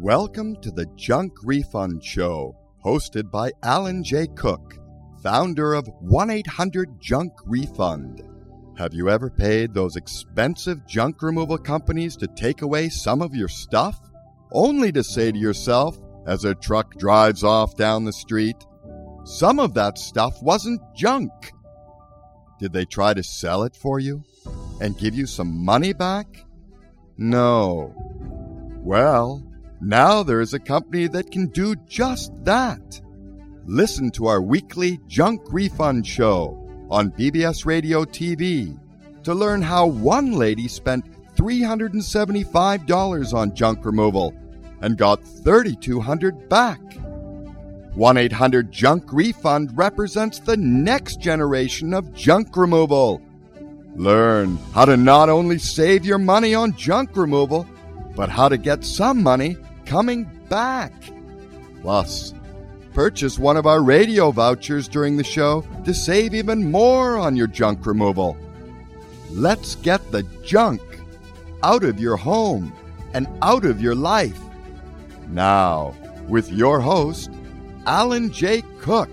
Welcome to the Junk Refund Show, hosted by Alan J. Cook, founder of 1-800-JUNK-REFUND. Have you ever paid those expensive junk removal companies to take away some of your stuff, only to say to yourself, as a truck drives off down the street, some of that stuff wasn't junk? Did they try to sell it for you and give you some money back? No. Well, now there is a company that can do just that. Listen to our weekly Junk Refund Show on BBS Radio TV to learn how one lady spent $375 on junk removal and got $3,200 back. 1-800-JUNK-REFUND represents the next generation of junk removal. Learn how to not only save your money on junk removal, but how to get some money coming back. Plus, purchase one of our radio vouchers during the show to save even more on your junk removal. Let's get the junk out of your home and out of your life. Now, with your host, Alan J. Cook.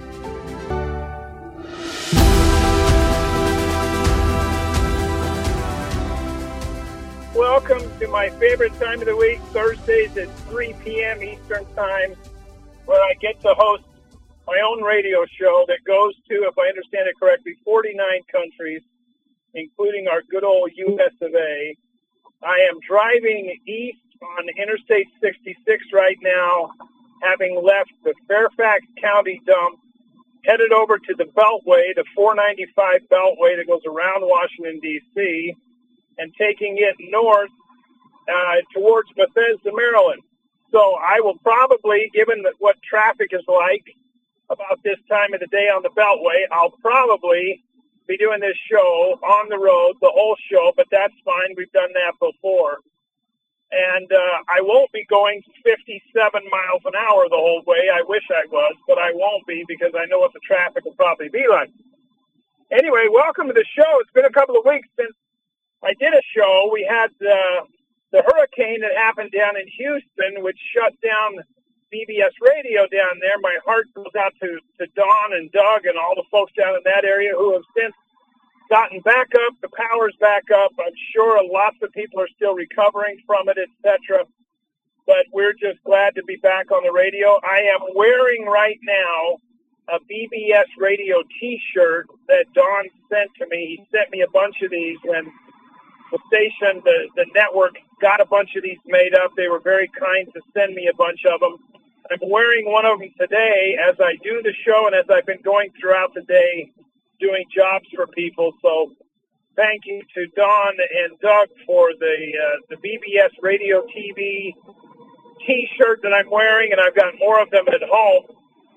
Welcome to my favorite time of the week, Thursdays at 3 p.m. Eastern Time, where I get to host my own radio show that goes to, if I understand it correctly, 49 countries, including our good old U.S. of A. I am driving east on Interstate 66 right now, having left the Fairfax County dump, headed over to the Beltway, the 495 Beltway that goes around Washington, D.C., and taking it north towards Bethesda, Maryland. So I will probably, given what traffic is like about this time of the day on the Beltway, I'll probably be doing this show on the road, the whole show, but that's fine. We've done that before. And I won't be going 57 miles an hour the whole way. I wish I was, but I won't be because I know what the traffic will probably be like. Anyway, welcome to the show. It's been a couple of weeks since I did a show. We had the hurricane that happened down in Houston, which shut down BBS Radio down there. My heart goes out to Don and Doug and all the folks down in that area who have since gotten back up. The power's back up. I'm sure lots of people are still recovering from it, etc. But we're just glad to be back on the radio. I am wearing right now a BBS Radio T-shirt that Don sent to me. He sent me a bunch of these, and the station, the network, got a bunch of these made up. They were very kind to send me a bunch of them. I'm wearing one of them today as I do the show and as I've been going throughout the day doing jobs for people. So thank you to Don and Doug for the BBS Radio TV T-shirt that I'm wearing, and I've got more of them at home.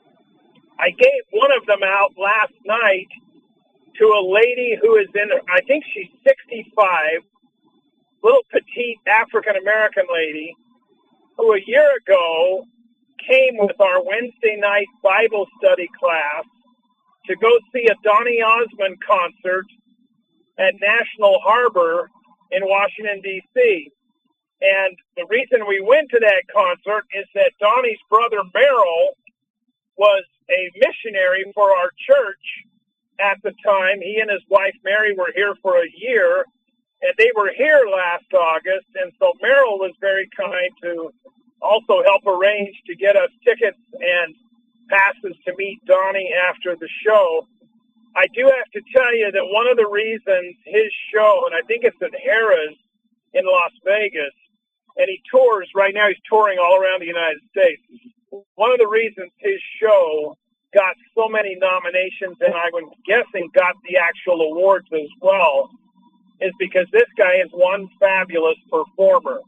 I gave one of them out last night to a lady who is I think she's 65, little petite African-American lady, who a year ago came with our Wednesday night Bible study class to go see a Donny Osmond concert at National Harbor in Washington, D.C. And the reason we went to that concert is that Donnie's brother Merrill was a missionary for our church at the time. He and his wife Mary were here for a year, and they were here last August, and so Merrill was very kind to also help arrange to get us tickets and passes to meet Donnie after the show. I do have to tell you that one of the reasons his show, and I think it's at Harrah's in Las Vegas, and he tours, right now he's touring all around the United States. One of the reasons his show got so many nominations, and I'm guessing got the actual awards as well, is because this guy is one fabulous performer.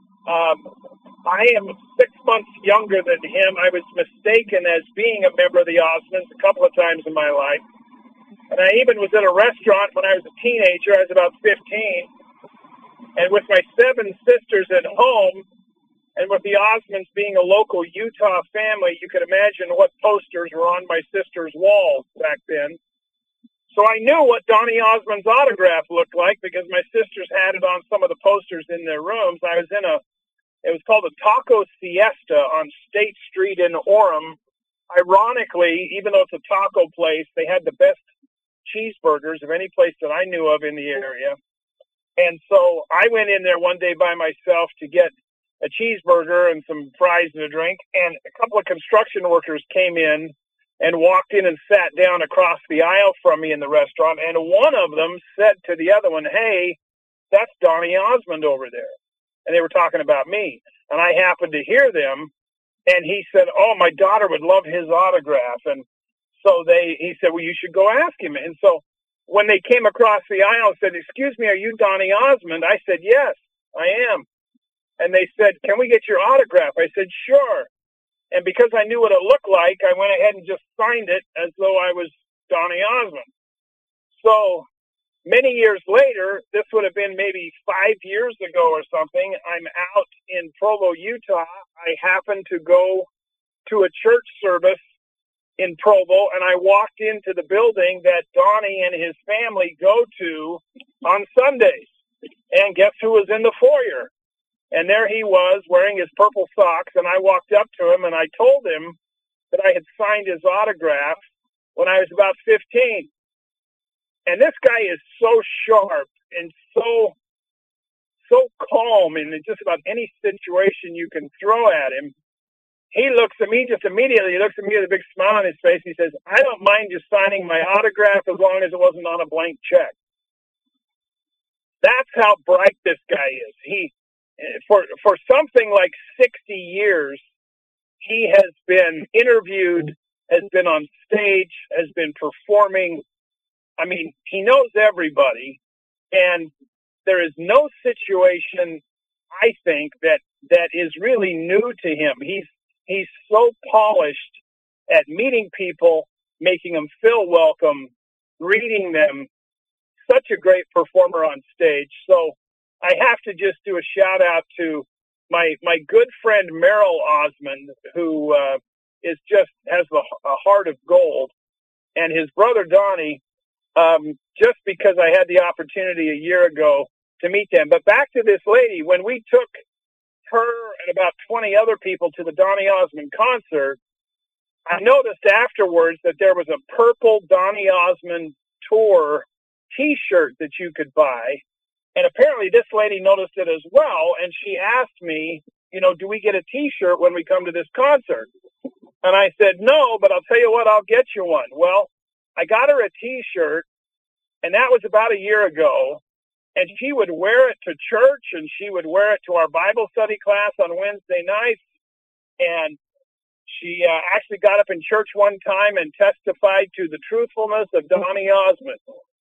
I am 6 months younger than him. I was mistaken as being a member of the Osmonds a couple of times in my life. And I even was at a restaurant when I was a teenager. I was about 15. And with my 7 sisters at home, and with the Osmonds being a local Utah family, you can imagine what posters were on my sister's walls back then. So I knew what Donny Osmond's autograph looked like because my sisters had it on some of the posters in their rooms. I was in a It was called the Taco Siesta on State Street in Orem. Ironically, even though it's a taco place, they had the best cheeseburgers of any place that I knew of in the area. And so I went in there one day by myself to get a cheeseburger and some fries and a drink, and a couple of construction workers came in and walked in and sat down across the aisle from me in the restaurant, and one of them said to the other one, "Hey, that's Donny Osmond over there." And they were talking about me, and I happened to hear them, and he said, "Oh, my daughter would love his autograph." And so he said, "Well, you should go ask him." And so when they came across the aisle and said, "Excuse me, are you Donny Osmond?" I said, "Yes, I am." And they said, "Can we get your autograph?" I said, "Sure." And because I knew what it looked like, I went ahead and just signed it as though I was Donny Osmond. So many years later, this would have been maybe 5 years ago or something, I'm out in Provo, Utah. I happened to go to a church service in Provo, and I walked into the building that Donny and his family go to on Sundays. And guess who was in the foyer? And there he was wearing his purple socks, and I walked up to him and I told him that I had signed his autograph when I was about 15. And this guy is so sharp and so calm in just about any situation you can throw at him. He looks at me just immediately. He looks at me with a big smile on his face. He says, "I don't mind you signing my autograph as long as it wasn't on a blank check." That's how bright this guy is. He, for something like 60 years, he has been interviewed, has been on stage, has been performing. I mean, he knows everybody, and there is no situation, I think, that is really new to him. He's so polished at meeting people, making them feel welcome, greeting them. Such a great performer on stage. So I have to just do a shout out to my good friend Merrill Osmond, who has a heart of gold, and his brother Donny. Just because I had the opportunity a year ago to meet them. But back to this lady, when we took her and about 20 other people to the Donny Osmond concert, I noticed afterwards that there was a purple Donny Osmond tour T-shirt that you could buy. And apparently this lady noticed it as well. And she asked me, "Do we get a T-shirt when we come to this concert?" And I said, "No, but I'll tell you what, I'll get you one." Well, I got her a T-shirt, and that was about a year ago. And she would wear it to church, and she would wear it to our Bible study class on Wednesday nights. And she actually got up in church one time and testified to the truthfulness of Donny Osmond.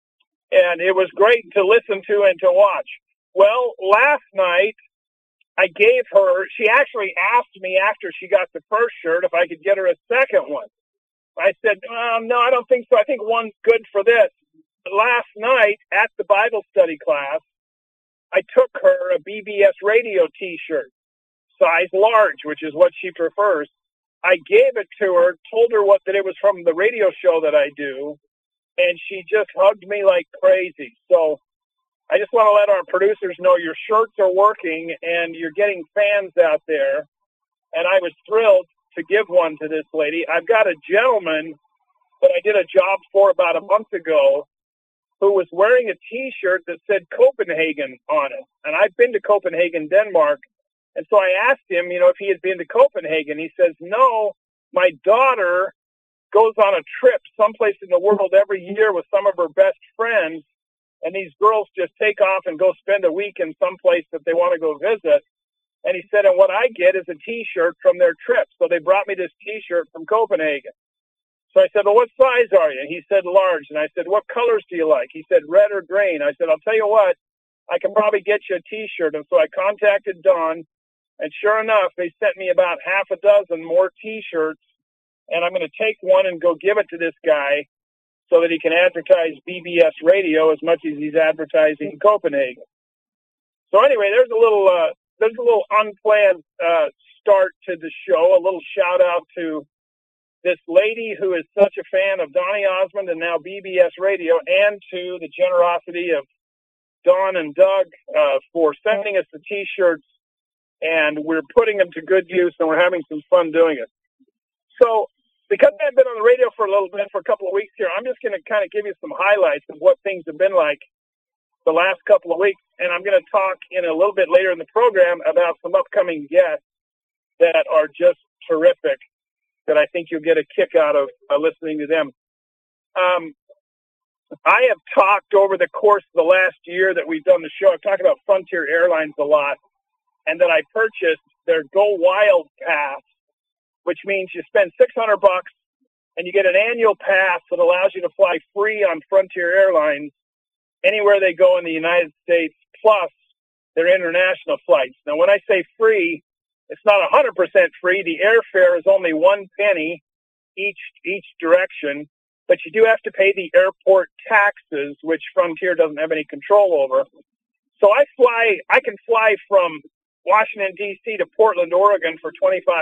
And it was great to listen to and to watch. Well, last night, I gave her, she actually asked me after she got the first shirt if I could get her a second one. I said, "No, I don't think so. I think one's good for this." But last night at the Bible study class, I took her a BBS radio T-shirt, size large, which is what she prefers. I gave it to her, told her that it was from the radio show that I do, and she just hugged me like crazy. So I just want to let our producers know your shirts are working and you're getting fans out there. And I was thrilled to give one to this lady. I've got a gentleman that I did a job for about a month ago who was wearing a T-shirt that said Copenhagen on it. And I've been to Copenhagen, Denmark. And so I asked him, if he had been to Copenhagen. He says, "No, my daughter goes on a trip someplace in the world every year with some of her best friends. And these girls just take off and go spend a week in some place that they want to go visit." And he said, "And what I get is a T-shirt from their trip. So they brought me this T-shirt from Copenhagen." So I said, "Well, what size are you?" And he said, "Large." And I said, "What colors do you like?" He said, "Red or green." I said, "I'll tell you what, I can probably get you a T-shirt." And so I contacted Don, and sure enough, they sent me about half a dozen more T-shirts. And I'm going to take one and go give it to this guy so that he can advertise BBS radio as much as he's advertising Copenhagen. So anyway, there's a little unplanned start to the show, a little shout out to this lady who is such a fan of Donny Osmond and now BBS radio, and to the generosity of Don and Doug for sending us the T-shirts and we're putting them to good use, and we're having some fun doing it. So because I've been on the radio for a little bit, for a couple of weeks here, I'm just going to kind of give you some highlights of what things have been like the last couple of weeks, and I'm going to talk in a little bit later in the program about some upcoming guests that are just terrific, that I think you'll get a kick out of listening to them. I have talked over the course of the last year that we've done the show, I've talked about Frontier Airlines a lot, and that I purchased their Go Wild Pass, which means you spend $600 and you get an annual pass that allows you to fly free on Frontier Airlines anywhere they go in the United States, plus their international flights. Now, when I say free, it's not 100% free. The airfare is only 1 penny each direction, but you do have to pay the airport taxes, which Frontier doesn't have any control over. So I can fly from Washington, D.C. to Portland, Oregon for $25.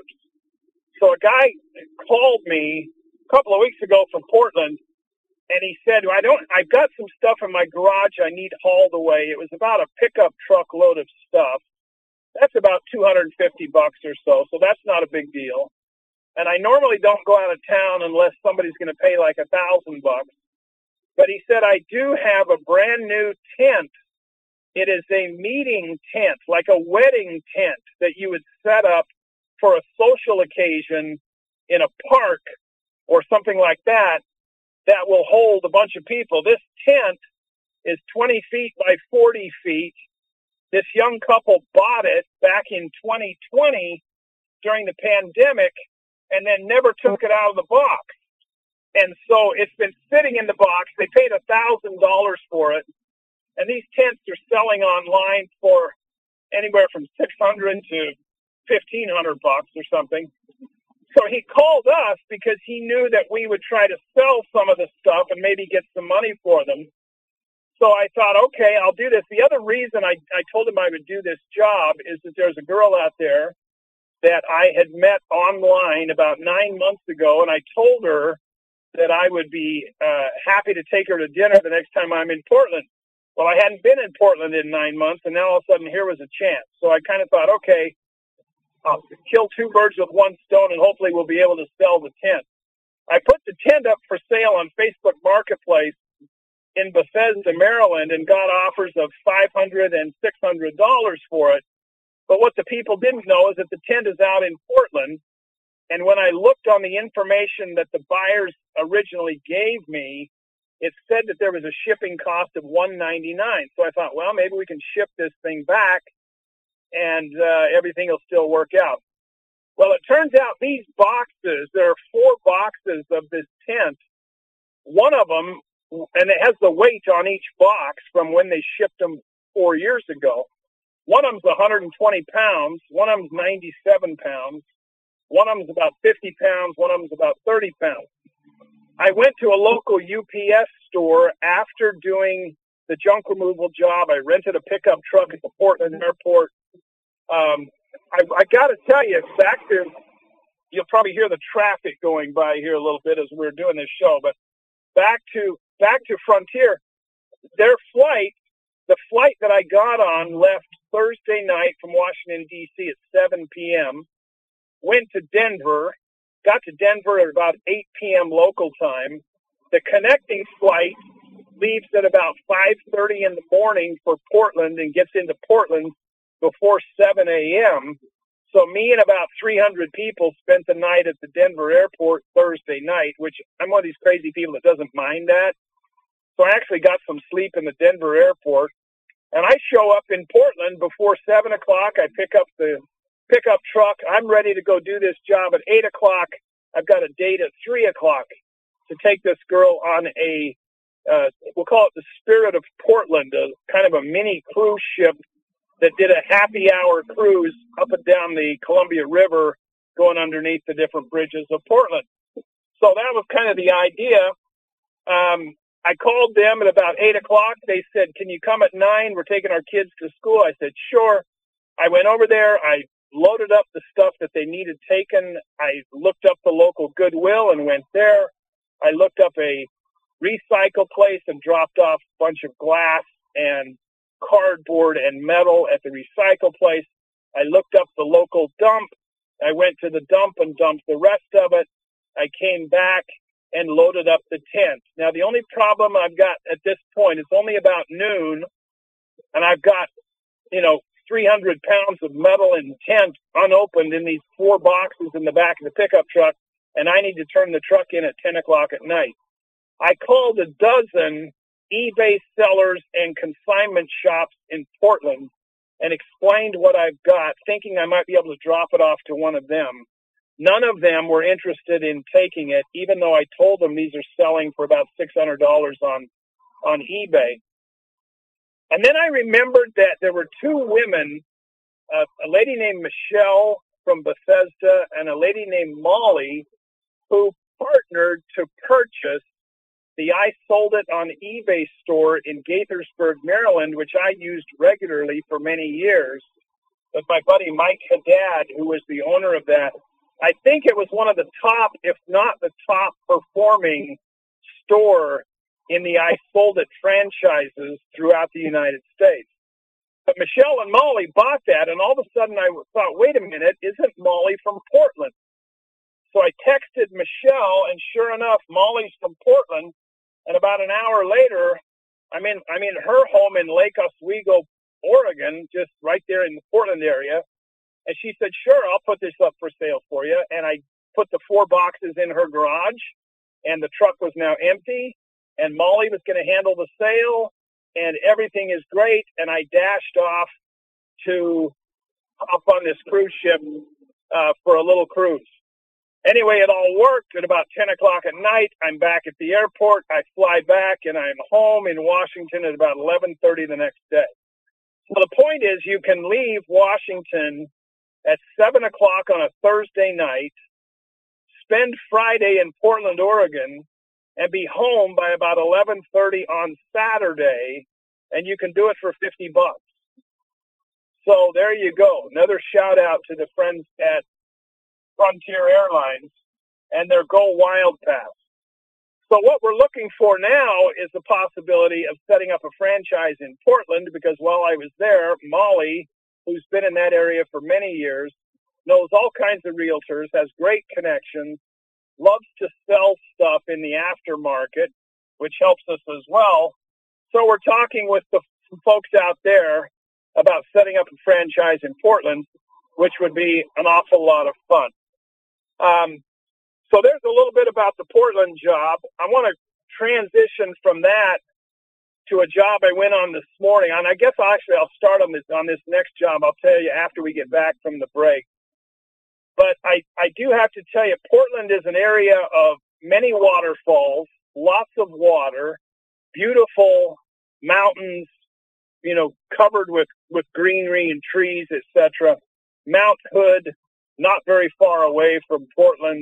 So a guy called me a couple of weeks ago from Portland, and he said, I've got some stuff in my garage I need hauled away. It was about a pickup truck load of stuff. That's about $250 or so that's not a big deal. And I normally don't go out of town unless somebody's going to pay like $1,000. But he said, I do have a brand new tent. It is a meeting tent, like a wedding tent that you would set up for a social occasion in a park or something like that, that will hold a bunch of people. This tent is 20 feet by 40 feet. This young couple bought it back in 2020 during the pandemic and then never took it out of the box. And so it's been sitting in the box. They paid $1,000 for it. And these tents are selling online for anywhere from $600 to $1,500 or something. So he called us because he knew that we would try to sell some of the stuff and maybe get some money for them. So I thought, okay, I'll do this. The other reason I told him I would do this job is that there's a girl out there that I had met online about 9 months ago, and I told her that I would be happy to take her to dinner the next time I'm in Portland. Well, I hadn't been in Portland in 9 months, and now all of a sudden here was a chance. So I kind of thought, okay, I'll kill two birds with one stone, and hopefully we'll be able to sell the tent. I put the tent up for sale on Facebook Marketplace in Bethesda, Maryland, and got offers of $500 and $600 for it. But what the people didn't know is that the tent is out in Portland. And when I looked on the information that the buyers originally gave me, it said that there was a shipping cost of $199. So I thought, well, maybe we can ship this thing back and everything will still work out. Well, it turns out these boxes, there are 4 boxes of this tent. One of them, and it has the weight on each box from when they shipped them 4 years ago. One of them's 120 pounds. One of them's 97 pounds. One of them's about 50 pounds. One of them's about 30 pounds. I went to a local UPS store after doing the junk removal job. I rented a pickup truck at the Portland airport. I got to tell you, back to, you'll probably hear the traffic going by here a little bit as we're doing this show, but back to Frontier, their flight, the flight that I got on left Thursday night from Washington, D.C. at 7 p.m., went to Denver, got to Denver at about 8 p.m. local time. The connecting flight leaves at about 5:30 in the morning for Portland and gets into Portland before 7 a.m. So me and about 300 people spent the night at the Denver airport Thursday night, which I'm one of these crazy people that doesn't mind that. So I actually got some sleep in the Denver airport. And I show up in Portland before 7 o'clock. I pick up the pickup truck. I'm ready to go do this job at 8 o'clock. I've got a date at 3 o'clock to take this girl on a, we'll call it the Spirit of Portland, a kind of a mini cruise ship that did a happy hour cruise up and down the Columbia River going underneath the different bridges of Portland. So that was kind of the idea. I called them at about 8 o'clock. They said, can you come at 9? We're taking our kids to school. I said, sure. I went over there. I loaded up the stuff that they needed taken. I looked up the local Goodwill and went there. I looked up a recycle place and dropped off a bunch of glass and cardboard and metal at the recycle place. I looked up the local dump. I went to the dump and dumped the rest of it. I came back and loaded up the tent. Now, the only problem I've got at this point, it's only about noon, and I've got, 300 pounds of metal in the tent unopened in these 4 boxes in the back of the pickup truck, and I need to turn the truck in at 10 o'clock at night. I called a dozen eBay sellers and consignment shops in Portland and explained what I've got, thinking I might be able to drop it off to one of them. None of them were interested in taking it, even though I told them these are selling for about $600 on eBay. And then I remembered that there were 2 women, a lady named Michelle from Bethesda and a lady named Molly, who partnered to purchase the I Sold It on eBay store in Gaithersburg, Maryland, which I used regularly for many years with my buddy Mike Haddad, who was the owner of that. I think it was one of the top, if not the top performing store in the I Sold It franchises throughout the United States. But Michelle and Molly bought that, and all of a sudden I thought, wait a minute, isn't Molly from Portland? So I texted Michelle, and sure enough, Molly's from Portland. And about an hour later, I'm in her home in Lake Oswego, Oregon, just right there in the Portland area. And she said, sure, I'll put this up for sale for you. And I put the 4 boxes in her garage, and the truck was now empty. And Molly was going to handle the sale, and everything is great. And I dashed off to hop on this cruise ship for a little cruise. Anyway, it all worked. At about 10 o'clock at night, I'm back at the airport. I fly back, and I'm home in Washington at about 11:30 the next day. So the point is, you can leave Washington at 7 o'clock on a Thursday night, spend Friday in Portland, Oregon, and be home by about 11:30 on Saturday, and you can do it for $50. So there you go. Another shout out to the friends at Frontier Airlines and their Go Wild Pass. So what we're looking for now is the possibility of setting up a franchise in Portland, because while I was there, Molly, who's been in that area for many years, knows all kinds of realtors, has great connections, loves to sell stuff in the aftermarket, which helps us as well. So we're talking with the folks out there about setting up a franchise in Portland, which would be an awful lot of fun. So there's a little bit about the Portland job. I want to transition from that to a job I went on this morning. And I guess I'll start on this next job. I'll tell you after we get back from the break. But I do have to tell you, Portland is an area of many waterfalls, lots of water, beautiful mountains, covered with greenery and trees, etc. Mount Hood, not very far away from Portland.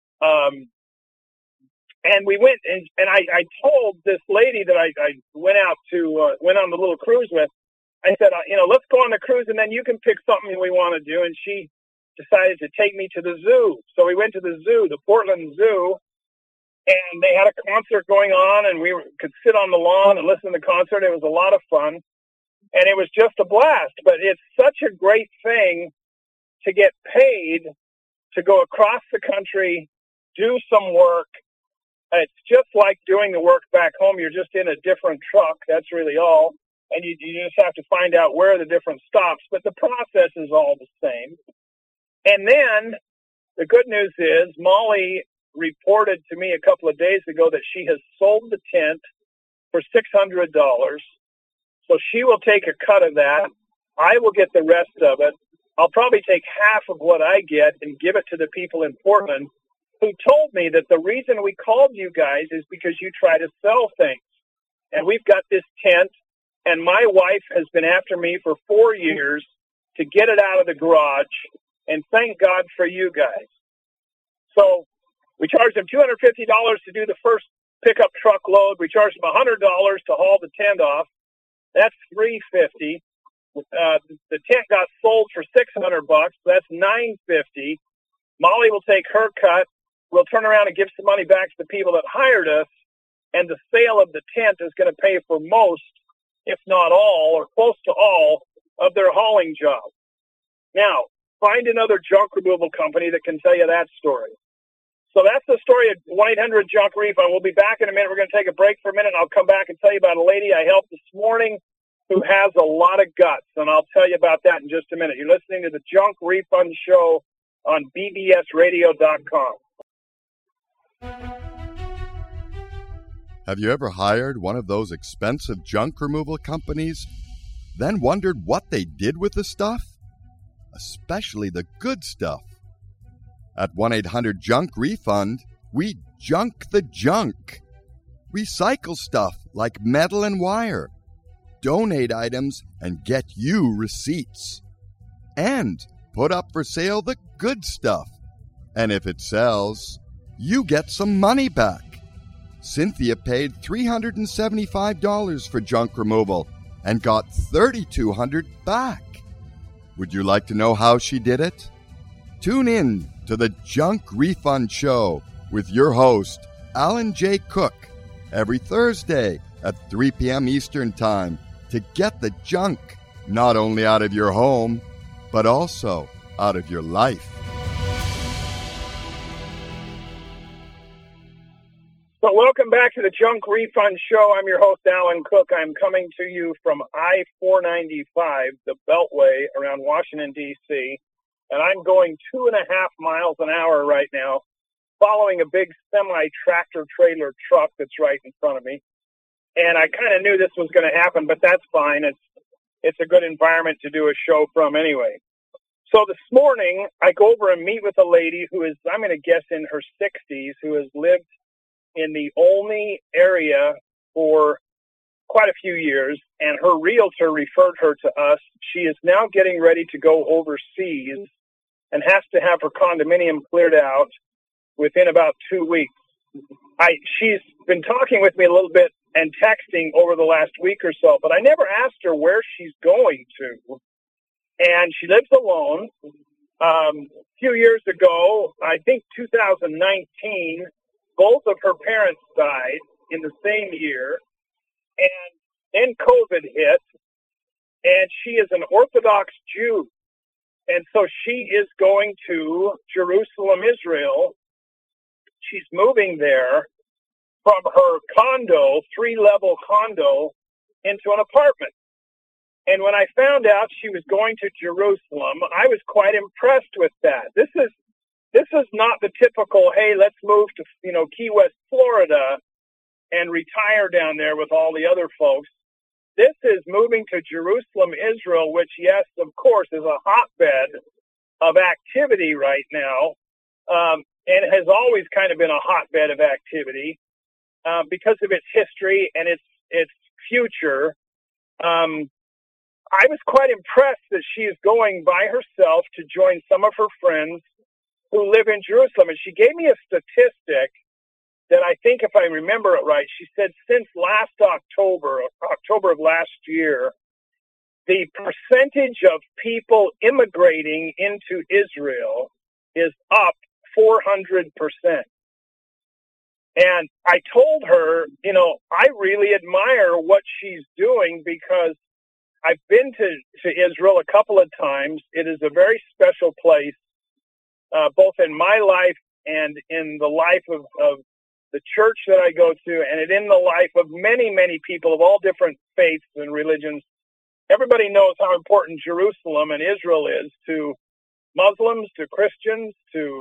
And we went, and I told this lady that I went on the little cruise with, I said, let's go on the cruise, and then you can pick something we want to do. And she decided to take me to the zoo. So we went to the zoo, the Portland Zoo, and they had a concert going on, and we could sit on the lawn and listen to the concert. It was a lot of fun, and it was just a blast. But it's such a great thing to get paid to go across the country, do some work. It's just like doing the work back home. You're just in a different truck. That's really all. And you just have to find out where are the different stops. But the process is all the same. And then the good news is Molly reported to me a couple of days ago that she has sold the tent for $600. So she will take a cut of that. I will get the rest of it. I'll probably take half of what I get and give it to the people in Portland who told me that the reason we called you guys is because you try to sell things. And we've got this tent, and my wife has been after me for 4 years to get it out of the garage, and thank God for you guys. So we charged them $250 to do the first pickup truck load. We charged them $100 to haul the tent off. That's $350. The tent got sold for $600. That's $950. Molly will take her cut. We'll turn around and give some money back to the people that hired us, and the sale of the tent is going to pay for most, if not all, or close to all, of their hauling job. Now, find another junk removal company that can tell you that story. So that's the story of 1-800-JUNK-REFUND. We'll be back in a minute. We're going to take a break for a minute, and I'll come back and tell you about a lady I helped this morning who has a lot of guts, and I'll tell you about that in just a minute. You're listening to the Junk Refund Show on bbsradio.com. Have you ever hired one of those expensive junk removal companies, then wondered what they did with the stuff? Especially the good stuff. At 1-800-JUNK-REFUND, we junk the junk. Recycle stuff like metal and wire. Donate items and get you receipts. And put up for sale the good stuff. And if it sells, you get some money back. Cynthia paid $375 for junk removal and got $3,200 back. Would you like to know how she did it? Tune in to the Junk Refund Show with your host, Alan J. Cook, every Thursday at 3 p.m. Eastern Time to get the junk not only out of your home, but also out of your life. So welcome back to the Junk Refund Show. I'm your host, Alan Cook. I'm coming to you from I-495, the Beltway around Washington, D.C., and I'm going 2.5 miles an hour right now, following a big semi-tractor-trailer truck that's right in front of me. And I kind of knew this was going to happen, but that's fine. It's a good environment to do a show from anyway. So this morning, I go over and meet with a lady who is, I'm going to guess, in her 60s, who has lived in the Olney area for quite a few years, and her realtor referred her to us. She is now getting ready to go overseas and has to have her condominium cleared out within about 2 weeks. She's been talking with me a little bit and texting over the last week or so, but I never asked her where she's going to. And she lives alone. A few years ago, I think 2019, both of her parents died in the same year, and then COVID hit, and she is an Orthodox Jew, and so she is going to Jerusalem, Israel. She's moving there from her condo, 3-level condo, into an apartment. And when I found out she was going to Jerusalem, I was quite impressed with that. This is not the typical, hey, let's move to, Key West, Florida, and retire down there with all the other folks. This is moving to Jerusalem, Israel, which, yes, of course, is a hotbed of activity right now, and has always kind of been a hotbed of activity because of its history and its future. I was quite impressed that she is going by herself to join some of her friends who live in Jerusalem. And she gave me a statistic that I think, if I remember it right, she said since last October of last year, the percentage of people immigrating into Israel is up 400%. And I told her, I really admire what she's doing because I've been to Israel a couple of times. It is a very special place, both in my life and in the life of the church that I go to, and in the life of many, many people of all different faiths and religions. Everybody knows how important Jerusalem and Israel is to Muslims, to Christians, to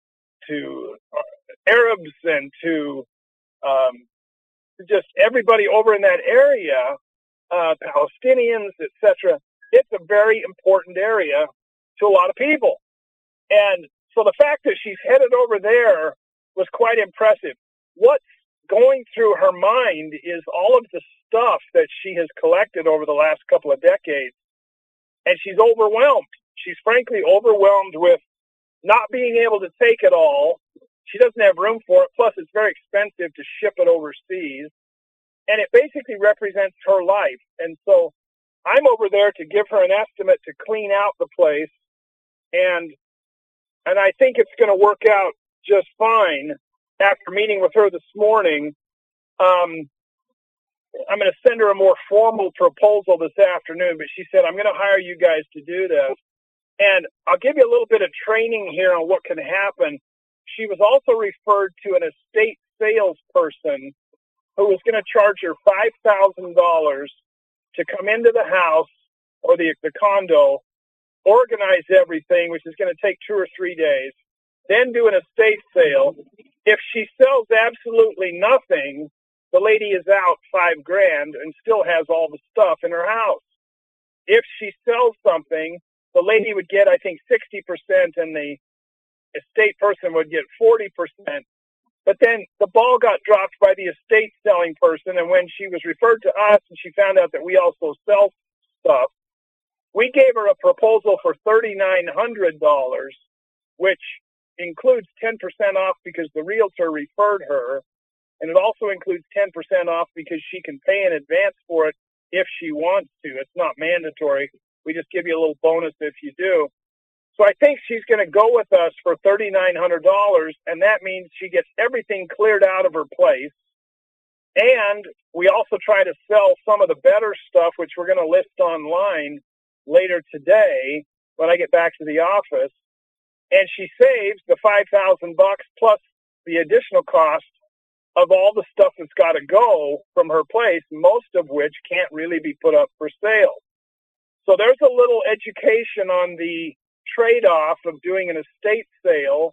Arabs, and to just everybody over in that area, Palestinians, etc. It's a very important area to a lot of people. And so the fact that she's headed over there was quite impressive. What's going through her mind is all of the stuff that she has collected over the last couple of decades. And she's overwhelmed. She's frankly overwhelmed with not being able to take it all. She doesn't have room for it. Plus, it's very expensive to ship it overseas. And it basically represents her life. And so I'm over there to give her an estimate to clean out the place. And I think it's going to work out just fine. After meeting with her this morning, I'm going to send her a more formal proposal this afternoon. But she said, I'm going to hire you guys to do this. And I'll give you a little bit of training here on what can happen. She was also referred to an estate salesperson who was going to charge her $5,000 to come into the house or the condo, organize everything, which is going to take 2 or 3 days, then do an estate sale. If she sells absolutely nothing, the lady is out $5,000 and still has all the stuff in her house. If she sells something, the lady would get, I think, 60%, and the estate person would get 40%. But then the ball got dropped by the estate selling person, and when she was referred to us and she found out that we also sell stuff, we gave her a proposal for $3,900, which includes 10% off because the realtor referred her, and it also includes 10% off because she can pay in advance for it if she wants to. It's not mandatory. We just give you a little bonus if you do. So I think she's going to go with us for $3,900, and that means she gets everything cleared out of her place. And we also try to sell some of the better stuff, which we're going to list online later today when I get back to the office. And she saves the $5,000 plus the additional cost of all the stuff that's got to go from her place, most of which can't really be put up for sale. So there's a little education on the trade-off of doing an estate sale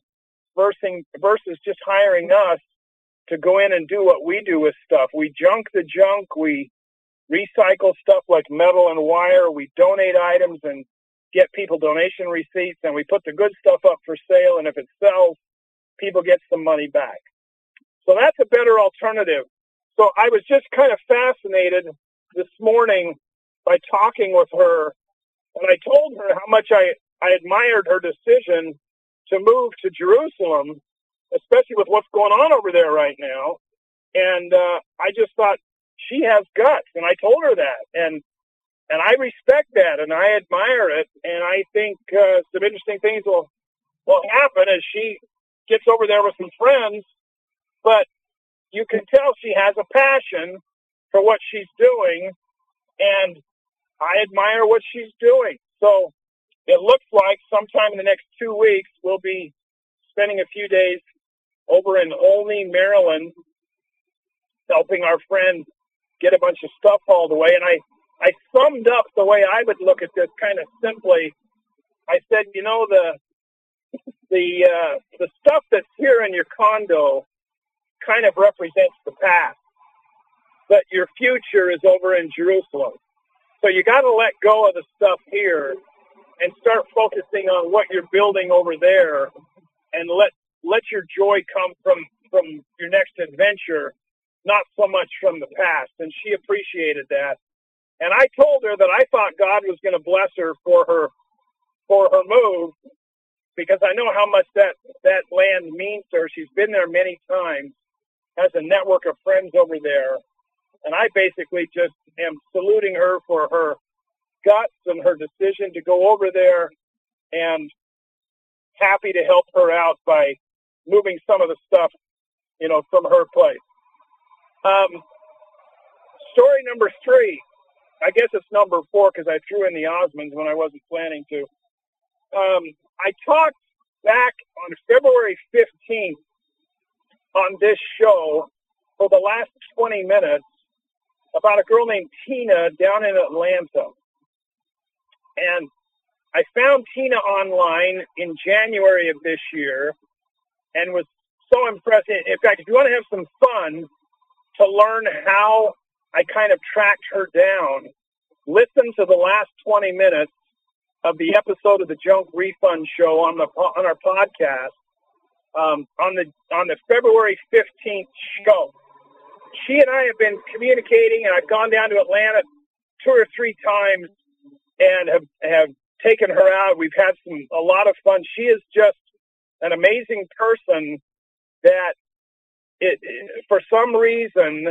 versus just hiring us to go in and do what we do with stuff. We junk the junk. We recycle stuff like metal and wire. We donate items and get people donation receipts, and we put the good stuff up for sale, and if it sells, people get some money back. So that's a better alternative. So I was just kind of fascinated this morning by talking with her, and I told her how much I admired her decision to move to Jerusalem, especially with what's going on over there right now. And I just thought she has guts, and I told her that. And I respect that, and I admire it, and I think some interesting things will happen as she gets over there with some friends. But you can tell she has a passion for what she's doing, and I admire what she's doing. So it looks like sometime in the next 2 weeks, we'll be spending a few days over in Olney, Maryland, helping our friend get a bunch of stuff hauled away. And I summed up the way I would look at this kind of simply. I said, you know, the stuff that's here in your condo kind of represents the past, but your future is over in Jerusalem. So you got to let go of the stuff here and start focusing on what you're building over there, and let your joy come from your next adventure, not so much from the past. And she appreciated that. And I told her that I thought God was going to bless her for her move, because I know how much that land means to her. She's been there many times, has a network of friends over there. And I basically just am saluting her for her guts and her decision to go over there, and happy to help her out by moving some of the stuff, you know, from her place. Story number 3. I guess it's number 4 because I threw in the Osmonds when I wasn't planning to. I talked back on February 15th on this show for the last 20 minutes about a girl named Tina down in Atlanta. And I found Tina online in January of this year and was so impressed. In fact, if you want to have some fun to learn how I kind of tracked her down, listen to the last 20 minutes of the episode of the Junk Refund Show on our podcast on the February 15th show. She and I have been communicating, and I've gone down to Atlanta 2 or 3 times and have taken her out. We've had a lot of fun. She is just an amazing person that for some reason,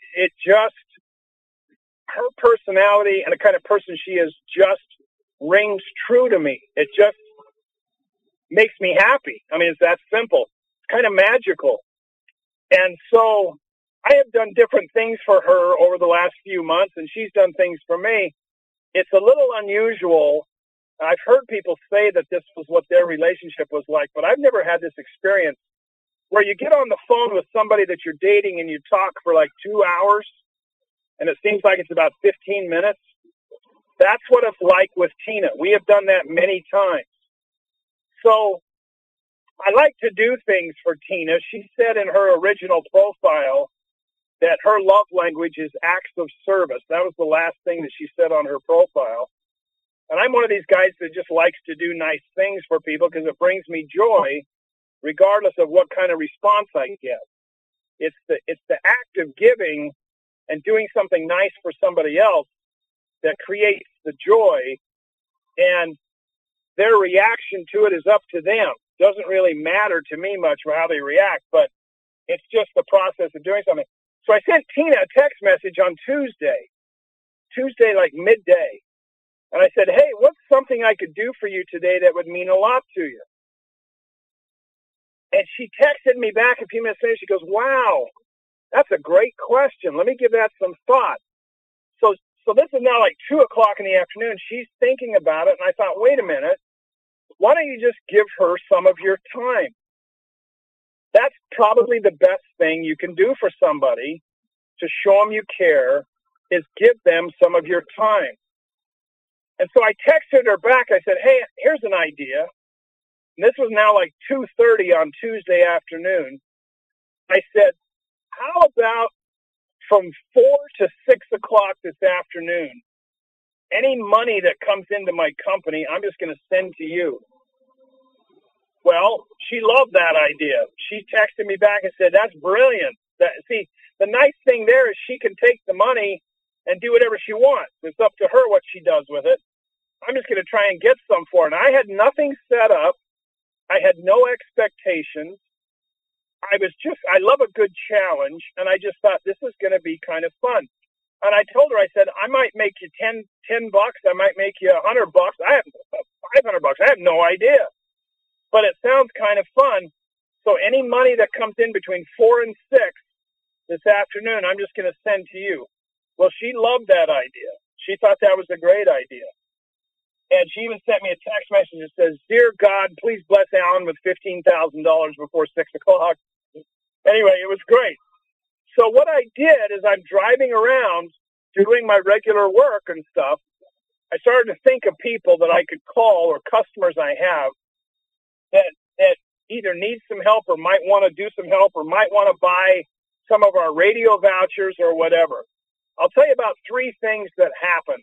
her personality and the kind of person she is just rings true to me. It just makes me happy. I mean, it's that simple. It's kind of magical. And so I have done different things for her over the last few months, and she's done things for me. It's a little unusual I've heard people say that this was what their relationship was like, but I've never had this experience where you get on the phone with somebody that you're dating and you talk for like 2 hours and it seems like it's about 15 minutes. That's what it's like with Tina. We have done that many times. So I like to do things for Tina. She said in her original profile that her love language is acts of service. That was the last thing that she said on her profile. And I'm one of these guys that just likes to do nice things for people because it brings me joy regardless of what kind of response I get. It's the act of giving and doing something nice for somebody else that creates the joy, and their reaction to it is up to them. Doesn't really matter to me much how they react, but it's just the process of doing something. So I sent Tina a text message on Tuesday like midday. And I said, hey, what's something I could do for you today that would mean a lot to you? And she texted me back a few minutes later. She goes, wow, that's a great question. Let me give that some thought. So this is now like 2 o'clock in the afternoon. She's thinking about it. And I thought, wait a minute. Why don't you just give her some of your time? That's probably the best thing you can do for somebody to show them you care is give them some of your time. And so I texted her back. I said, hey, here's an idea. And this was now like 2:30 on Tuesday afternoon. I said, how about from 4 to 6 o'clock this afternoon, any money that comes into my company, I'm just going to send to you. Well, she loved that idea. She texted me back and said, that's brilliant. See, the nice thing there is she can take the money and do whatever she wants. It's up to her what she does with it. I'm just going to try and get some for her. And I had nothing set up. I had no expectations. I love a good challenge, and I just thought this is going to be kind of fun. And I told her, I said, I might make you $10. I might make you $100. I have $500. I have no idea. But it sounds kind of fun. So any money that comes in between 4 and 6 this afternoon, I'm just going to send to you. Well, she loved that idea. She thought that was a great idea. And she even sent me a text message that says, dear God, please bless Alan with $15,000 before 6 o'clock. Anyway, it was great. So what I did is I'm driving around doing my regular work and stuff. I started to think of people that I could call or customers I have that either need some help or might want to do some help or might want to buy some of our radio vouchers or whatever. I'll tell you about 3 things that happened.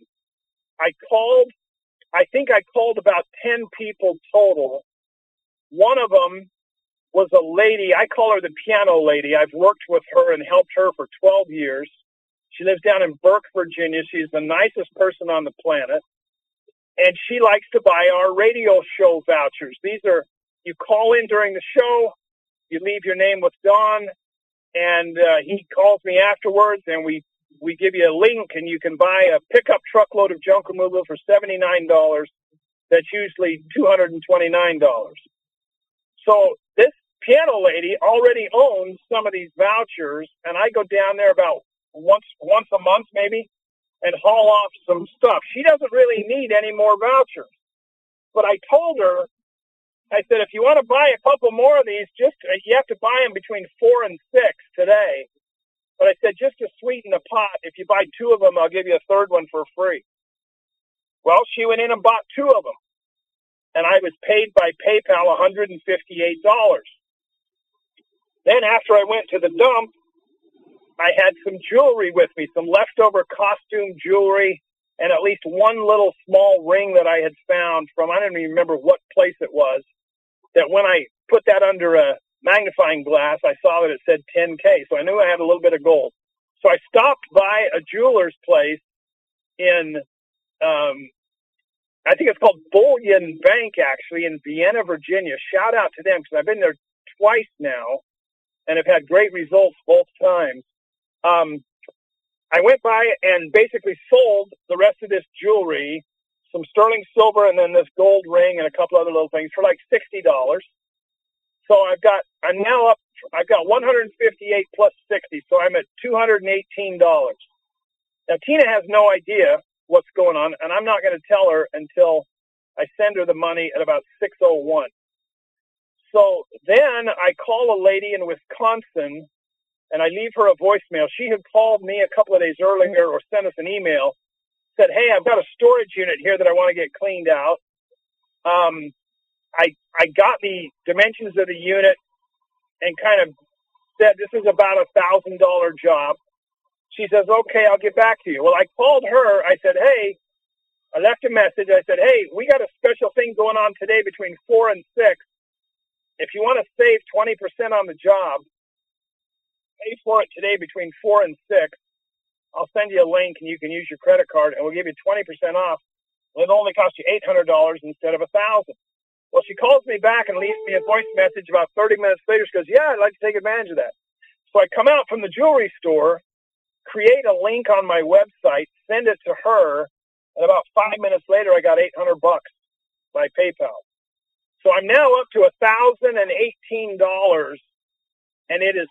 I think I called about 10 people total. One of them was a lady. I call her the piano lady. I've worked with her and helped her for 12 years. She lives down in Burke, Virginia. She's the nicest person on the planet. And she likes to buy our radio show vouchers. These are, you call in during the show, you leave your name with Don, and he calls me afterwards, and we give you a link, and you can buy a pickup truckload of junk removal for $79. That's usually $229. So this piano lady already owns some of these vouchers, and I go down there about once a month maybe and haul off some stuff. She doesn't really need any more vouchers. But I told her, I said, if you want to buy a couple more of these, you have to buy them between 4 and 6 today. But I said, just to sweeten the pot, if you buy 2 of them, I'll give you a third one for free. Well, she went in and bought 2 of them. And I was paid by PayPal $158. Then after I went to the dump, I had some jewelry with me, some leftover costume jewelry, and at least one little small ring that I had found from, I don't even remember what place it was, that when I put that under a magnifying glass, I saw that it said 10K. So I knew I had a little bit of gold. So I stopped by a jeweler's place in, I think it's called Bullion Bank, actually, in Vienna, Virginia. Shout out to them because I've been there twice now and have had great results both times. I went by and basically sold the rest of this jewelry, some sterling silver and then this gold ring and a couple other little things for like $60. So I'm now up, I've got 158 plus 60, so I'm at $218. Now, Tina has no idea what's going on, and I'm not going to tell her until I send her the money at about 6:01. So then I call a lady in Wisconsin, and I leave her a voicemail. She had called me a couple of days earlier or sent us an email, said, hey, I've got a storage unit here that I want to get cleaned out. I got the dimensions of the unit and kind of said, this is about $1,000 job. She says, okay, I'll get back to you. Well, I called her. I said, hey, I left a message. I said, hey, we got a special thing going on today between 4 and 6. If you want to save 20% on the job, pay for it today between 4 and 6. I'll send you a link and you can use your credit card and we'll give you 20% off. It'll only cost you $800 instead of $1,000. Well, she calls me back and leaves me a voice message about 30 minutes later. She goes, yeah, I'd like to take advantage of that. So I come out from the jewelry store, create a link on my website, send it to her, and about 5 minutes later, I got $800 by PayPal. So I'm now up to $1,018, and it is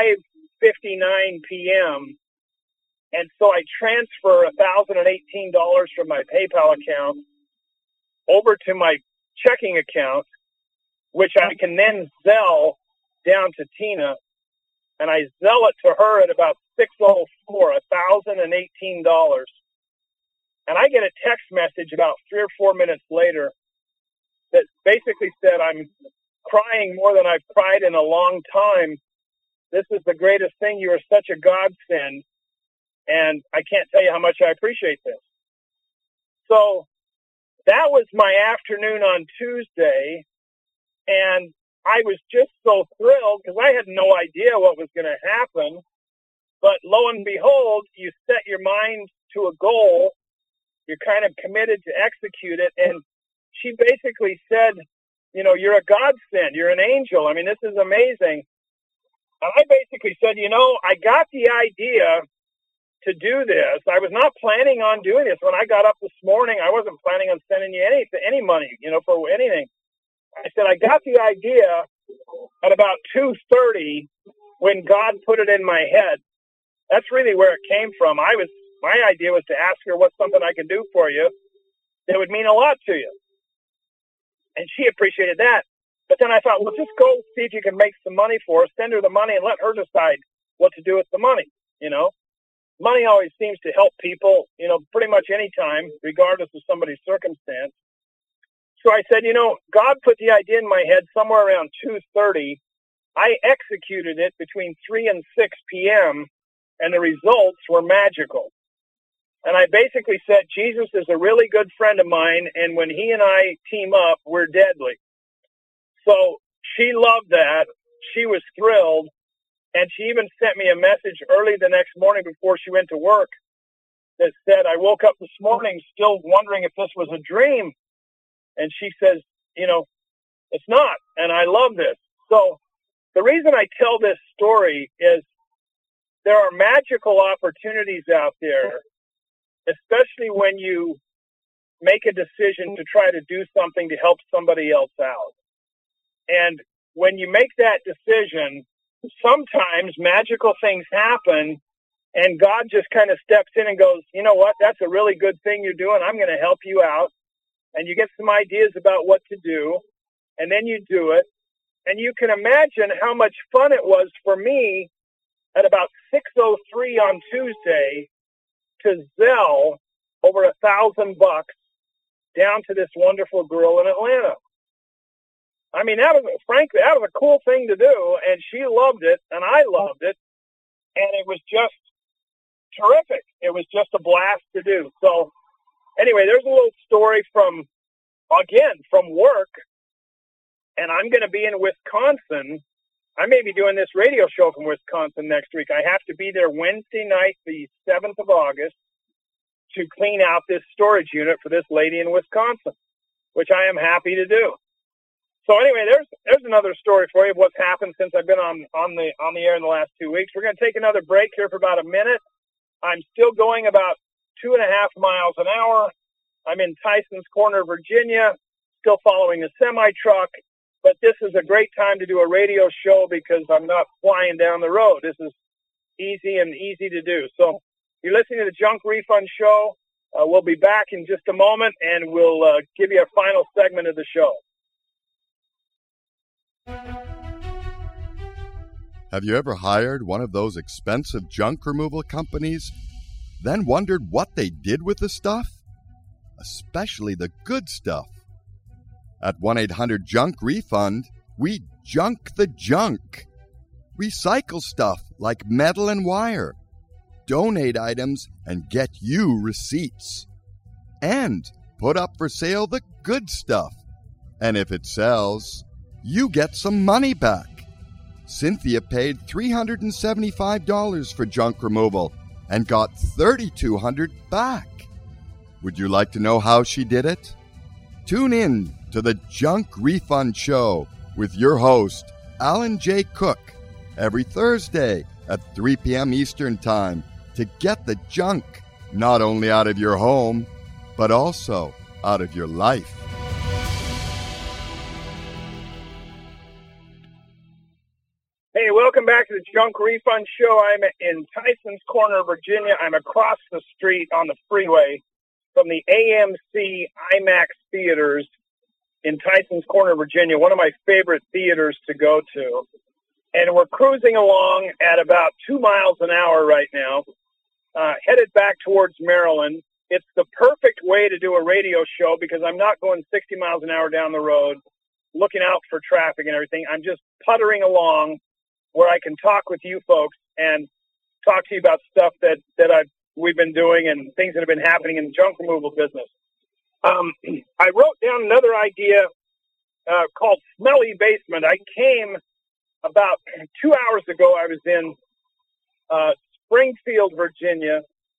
5:59 p.m. And so I transfer $1,018 from my PayPal account over to my checking account, which I can then Zelle down to Tina, and I Zelle it to her at about 6:04, $1,018. And I get a text message about 3 or 4 minutes later that basically said, I'm crying more than I've cried in a long time. This is the greatest thing. You are such a godsend. And I can't tell you how much I appreciate this. So that was my afternoon on Tuesday. And I was just so thrilled because I had no idea what was going to happen. But lo and behold, you set your mind to a goal. You're kind of committed to execute it. And she basically said, you know, you're a godsend. You're an angel. I mean, this is amazing. And I basically said, you know, I got the idea to do this. I was not planning on doing this. When I got up this morning, I wasn't planning on sending you any money, you know, for anything. I said, I got the idea at about 2:30 when God put it in my head. That's really where it came from. My idea was to ask her what's something I could do for you that would mean a lot to you. And she appreciated that. But then I thought, well, just go see if you can make some money for her, send her the money and let her decide what to do with the money, you know. Money always seems to help people, you know, pretty much any time, regardless of somebody's circumstance. So I said, you know, God put the idea in my head somewhere around 2:30. I executed it between 3 and 6 p.m., and the results were magical. And I basically said, Jesus is a really good friend of mine, and when he and I team up, we're deadly. So she loved that. She was thrilled. And she even sent me a message early the next morning before she went to work that said, I woke up this morning still wondering if this was a dream. And she says, you know, it's not. And I love this. So the reason I tell this story is there are magical opportunities out there, especially when you make a decision to try to do something to help somebody else out. And when you make that decision, sometimes magical things happen and God just kind of steps in and goes, you know what, that's a really good thing you're doing. I'm going to help you out. And you get some ideas about what to do, and then you do it. And you can imagine how much fun it was for me at about 6:03 on Tuesday to Zelle over $1,000 down to this wonderful girl in Atlanta. I mean, frankly, that was a cool thing to do, and she loved it, and I loved it, and it was just terrific. It was just a blast to do. So anyway, there's a little story from work, and I'm going to be in Wisconsin. I may be doing this radio show from Wisconsin next week. I have to be there Wednesday night, the 7th of August, to clean out this storage unit for this lady in Wisconsin, which I am happy to do. So anyway, there's another story for you of what's happened since I've been on the air in the last 2 weeks. We're going to take another break here for about a minute. I'm still going about 2.5 miles an hour. I'm in Tyson's Corner, Virginia, still following the semi-truck. But this is a great time to do a radio show because I'm not flying down the road. This is easy to do. So you're listening to the Junk Refund Show. We'll be back in just a moment, and we'll give you a final segment of the show. Have you ever hired one of those expensive junk removal companies, then wondered what they did with the stuff? Especially the good stuff. At 1-800-JUNK-REFUND, we junk the junk. Recycle stuff like metal and wire. Donate items and get you receipts. And put up for sale the good stuff. And if it sells, you get some money back. Cynthia paid $375 for junk removal and got $3,200 back. Would you like to know how she did it? Tune in to the Junk Refund Show with your host, Alan J. Cook, every Thursday at 3 p.m. Eastern Time to get the junk not only out of your home, but also out of your life. Hey, welcome back to the Junk Refund Show. I'm in Tysons Corner, Virginia. I'm across the street on the freeway from the AMC IMAX theaters in Tysons Corner, Virginia, one of my favorite theaters to go to. And we're cruising along at about 2 miles an hour right now, headed back towards Maryland. It's the perfect way to do a radio show because I'm not going 60 miles an hour down the road, looking out for traffic and everything. I'm just puttering along where I can talk with you folks and talk to you about stuff that we've been doing and things that have been happening in the junk removal business. I wrote down another idea called Smelly Basement. I came about 2 hours ago. I was in Springfield, Virginia,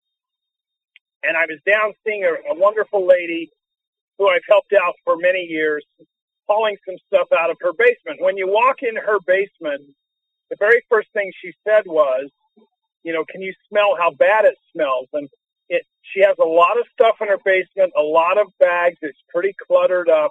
and I was down seeing a wonderful lady who I've helped out for many years, hauling some stuff out of her basement. When you walk in her basement, the very first thing she said was, can you smell how bad it smells? And she has a lot of stuff in her basement, a lot of bags. It's pretty cluttered up.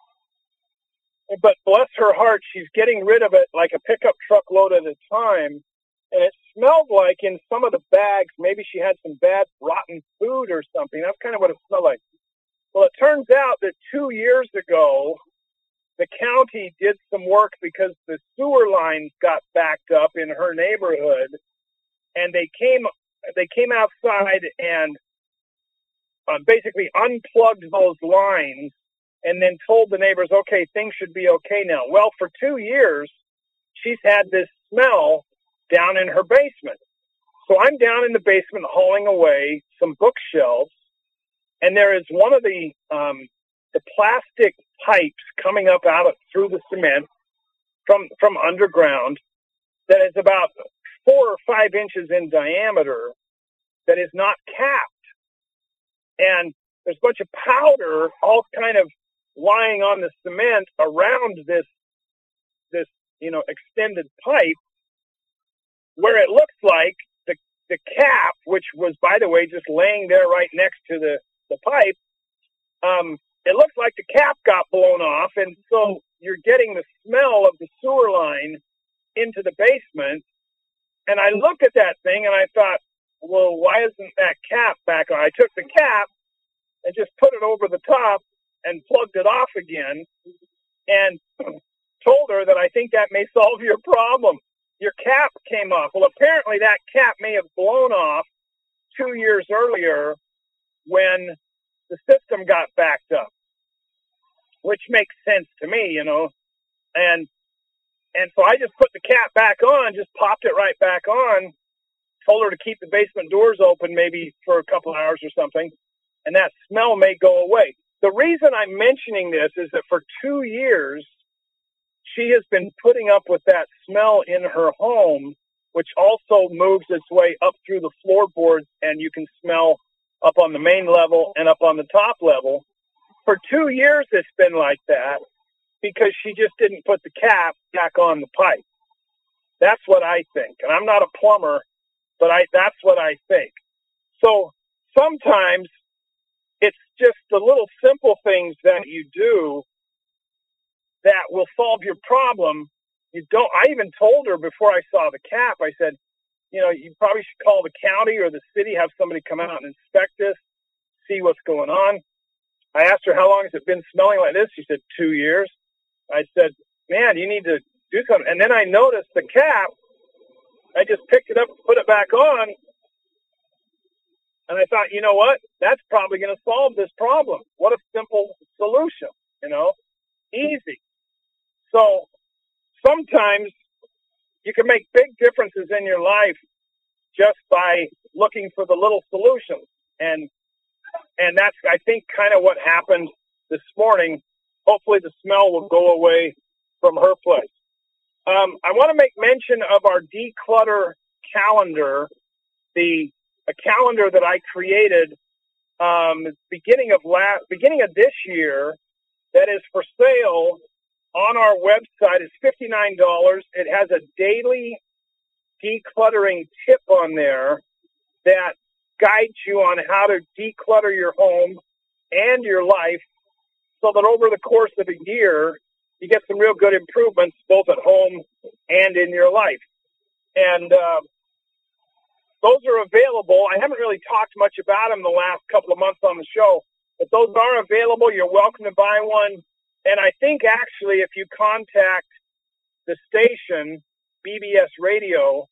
But bless her heart, she's getting rid of it like a pickup truck load at a time. And it smelled like in some of the bags, maybe she had some bad rotten food or something. That's kind of what it smelled like. Well, it turns out that 2 years ago, the county did some work because the sewer lines got backed up in her neighborhood, and they came outside and basically unplugged those lines and then told the neighbors, okay, things should be okay now. Well, for 2 years, she's had this smell down in her basement. So I'm down in the basement hauling away some bookshelves, and there is one of the plastic pipes coming up through the cement from underground that is about 4 or 5 inches in diameter that is not capped. And there's a bunch of powder all kind of lying on the cement around this extended pipe, where it looks like the cap, which was, by the way, just laying there right next to the pipe, it looks like the cap got blown off, and so you're getting the smell of the sewer line into the basement. And I looked at that thing, and I thought, well, why isn't that cap back on? I took the cap and just put it over the top and plugged it off again and told her that I think that may solve your problem. Your cap came off. Well, apparently that cap may have blown off 2 years earlier when the system got backed up, which makes sense to me, and so I just put the cap back on, just popped it right back on, told her to keep the basement doors open maybe for a couple hours or something, and that smell may go away. The reason I'm mentioning this is that for 2 years, she has been putting up with that smell in her home, which also moves its way up through the floorboards, and you can smell up on the main level and up on the top level. For 2 years, it's been like that because she just didn't put the cap back on the pipe. That's what I think. And I'm not a plumber, but that's what I think. So sometimes it's just the little simple things that you do that will solve your problem. I even told her before I saw the cap, I said, you probably should call the county or the city, have somebody come out and inspect this, see what's going on. I asked her, how long has it been smelling like this? She said, 2 years. I said, man, you need to do something. And then I noticed the cap. I just picked it up, put it back on, and I thought, you know what? That's probably going to solve this problem. What a simple solution, easy. So sometimes you can make big differences in your life just by looking for the little solutions. And that's, I think, kind of what happened this morning. Hopefully the smell will go away from her place. I want to make mention of our declutter calendar, a calendar that I created beginning of this year that is for sale on our website. It's $59. It has a daily decluttering tip on there that guides you on how to declutter your home and your life so that over the course of a year, you get some real good improvements both at home and in your life. And those are available. I haven't really talked much about them the last couple of months on the show, but those are available. You're welcome to buy one. And I think actually if you contact the station, BBS Radio,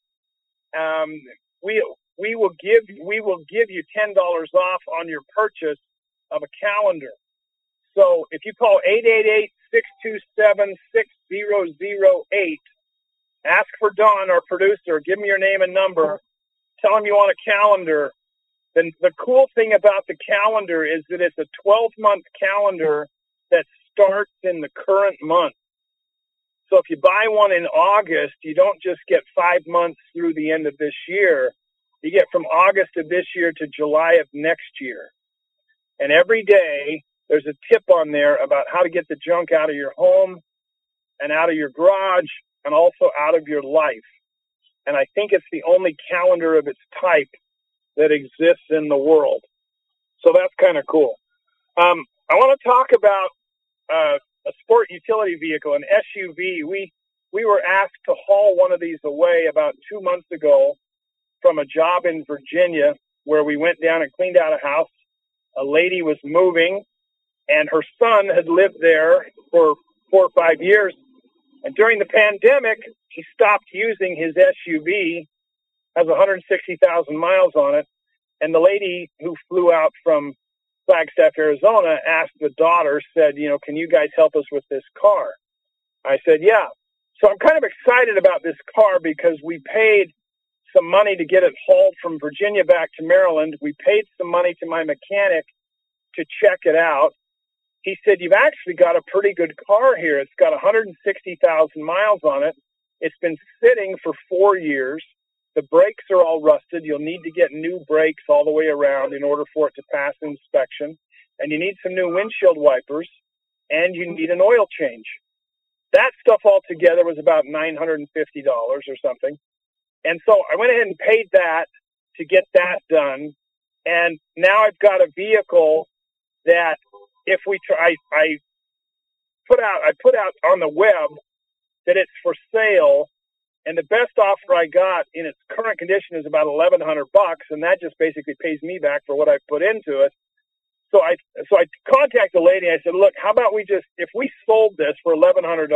we will give you $10 off on your purchase of a calendar. So if you call 888-627-6008, ask for Don, our producer, give him your name and number, tell him you want a calendar. Then the cool thing about the calendar is that it's a 12-month calendar that starts in the current month. So if you buy one in August, you don't just get 5 months through the end of this year. You get from August of this year to July of next year. And every day, there's a tip on there about how to get the junk out of your home and out of your garage and also out of your life. And I think it's the only calendar of its type that exists in the world. So that's kind of cool. I want to talk about a sport utility vehicle, an SUV. We were asked to haul one of these away about 2 months ago from a job in Virginia where we went down and cleaned out a house. A lady was moving, and her son had lived there for 4 or 5 years. And during the pandemic, he stopped using his SUV, has 160,000 miles on it. And the lady who flew out from Flagstaff, Arizona, asked the daughter, said, can you guys help us with this car? I said, yeah. So I'm kind of excited about this car because we paid some money to get it hauled from Virginia back to Maryland. We paid some money to my mechanic to check it out. He said, you've actually got a pretty good car here. It's got 160,000 miles on it. It's been sitting for 4 years. The brakes are all rusted. You'll need to get new brakes all the way around in order for it to pass inspection. And you need some new windshield wipers, and you need an oil change. That stuff altogether was about $950 or something. And so I went ahead and paid that to get that done. And now I've got a vehicle that if we try, I put out on the web that it's for sale, and the best offer I got in its current condition is about $1,100, and that just basically pays me back for what I put into it. So I contacted the lady. I said, look, how about if we sold this for $1,100,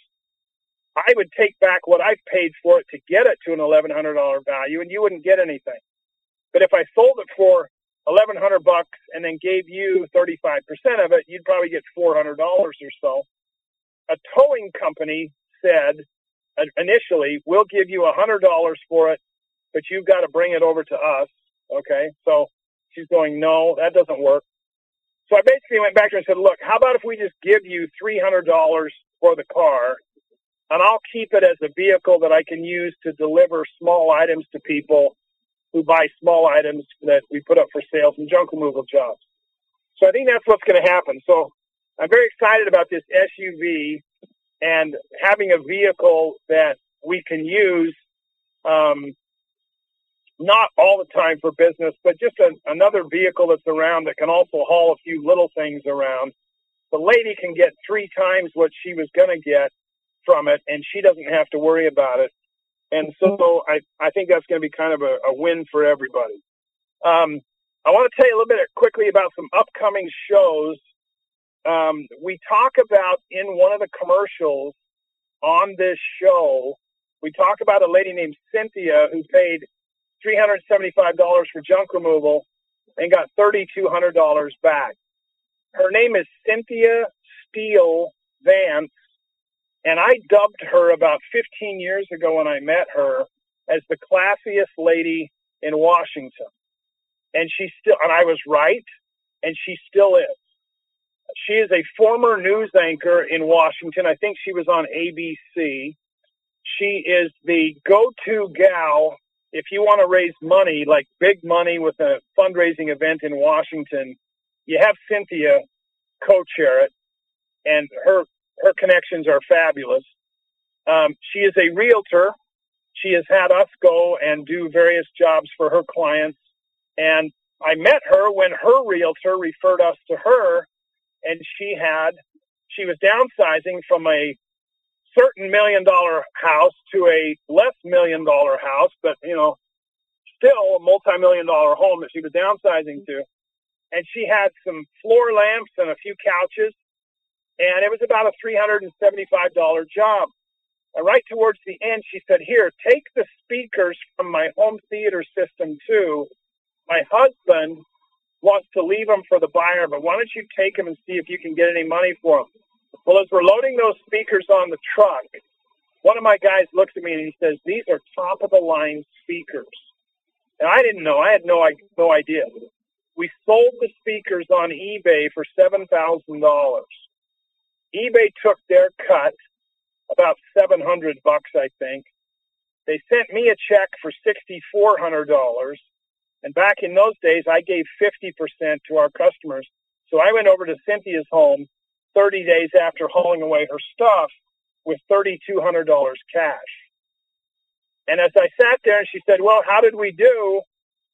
I would take back what I've paid for it to get it to an $1,100 value, and you wouldn't get anything. But if I sold it for $1,100 and then gave you 35% of it, you'd probably get $400 or so. A towing company said initially, we'll give you $100 for it, but you've got to bring it over to us. Okay. So she's going, no, that doesn't work. So I basically went back to her and said, look, how about if we just give you $300 for the car, and I'll keep it as a vehicle that I can use to deliver small items to people who buy small items that we put up for sale from junk removal jobs. So I think that's what's going to happen. So I'm very excited about this SUV and having a vehicle that we can use, not all the time for business, but just another vehicle that's around that can also haul a few little things around. The lady can get 3 times what she was going to get from it, and she doesn't have to worry about it. And so I think that's going to be kind of a win for everybody. I want to tell you a little bit quickly about some upcoming shows. We talk about in one of the commercials on this show, we talk about a lady named Cynthia who paid $375 for junk removal and got $3,200 back. Her name is Cynthia Steele Vance, and I dubbed her about 15 years ago when I met her as the classiest lady in Washington. And I was right, and she still is. She is a former news anchor in Washington. I think she was on ABC. She is the go-to gal if you want to raise money, like big money with a fundraising event in Washington. You have Cynthia co-chair it, and her connections are fabulous. She is a realtor. She has had us go and do various jobs for her clients. And I met her when her realtor referred us to her, and she was downsizing from a certain $1 million house to a less $1 million house, but, still a multi-million-dollar home that she was downsizing to. And she had some floor lamps and a few couches, and it was about a $375 job. And right towards the end, she said, "Here, take the speakers from my home theater system, too. My husband wants to leave them for the buyer, but why don't you take them and see if you can get any money for them?" Well, as we're loading those speakers on the truck, one of my guys looks at me and he says, "These are top-of-the-line speakers." And I didn't know. I had no idea. We sold the speakers on eBay for $7,000. eBay took their cut, about $700, I think. They sent me a check for $6,400. And back in those days, I gave 50% to our customers. So I went over to Cynthia's home 30 days after hauling away her stuff with $3,200 cash. And as I sat there and she said, "Well, how did we do?"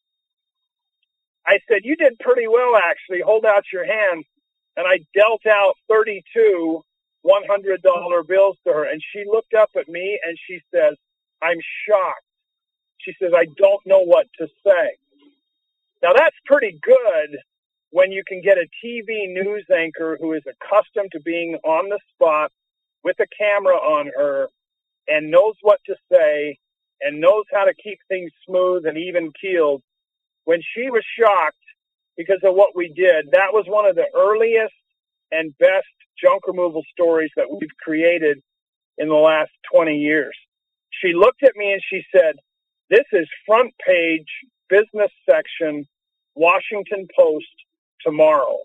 I said, "You did pretty well, actually. Hold out your hand." And I dealt out 32 $100 bills to her. And she looked up at me and she says, "I'm shocked." She says, "I don't know what to say." Now, that's pretty good when you can get a TV news anchor who is accustomed to being on the spot with a camera on her and knows what to say and knows how to keep things smooth and even-keeled. When she was shocked because of what we did, that was one of the earliest and best junk removal stories that we've created in the last 20 years. She looked at me and she said, "This is front page, business section, Washington Post tomorrow."